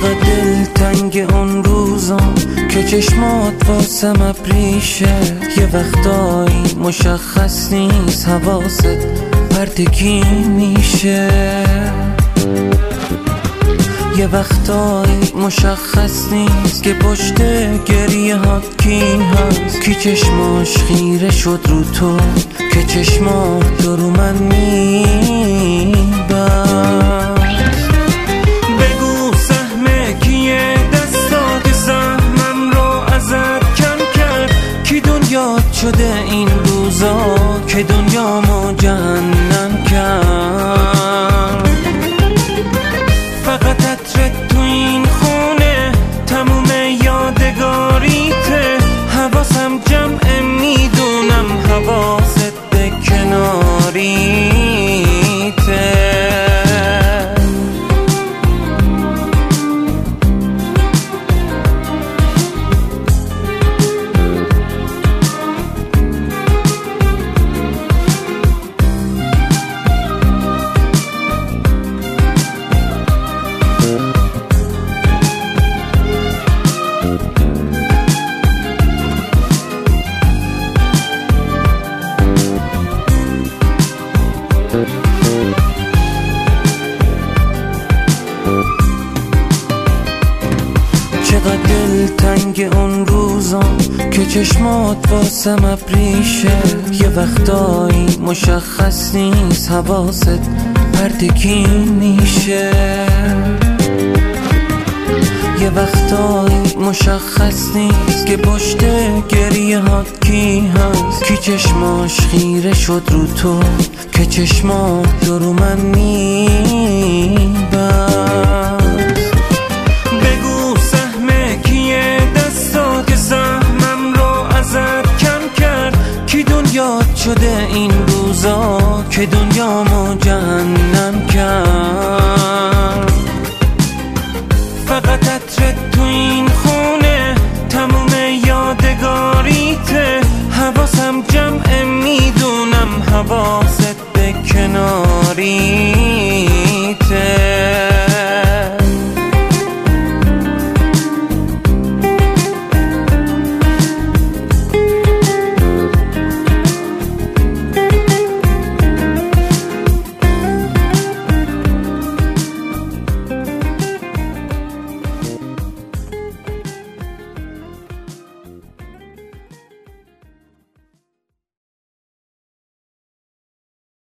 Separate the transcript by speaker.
Speaker 1: چقدر دلتنگ اون روزام که چشمات واسم ابریشه. یه وقتایی مشخص نیست حواست پرتکی میشه. یه وقتایی مشخص نیست که پشت گریه هات کی هست. کی چشماش خیره شد رو تو که چشمات رو من میبست. بگو سهم کیه دستات سهمم رو ازت کم کرد. کی دنیات شده این روزا که دنیامو جهنم کرد. فقط عطرت تو این خونه تموم یادگاریته. حواسم جمعه میدونم حواست به کناریته. چقدر دلتنگ اون روزام که چشمات واسم ابریشه. یه وقتایی مشخص نیست حواست پرتکی میشه. یه وقتایی مشخص نیست که پشت گریه هات کی هست. کی چشماش خیره شد رو تو که چشمات رو من میبست.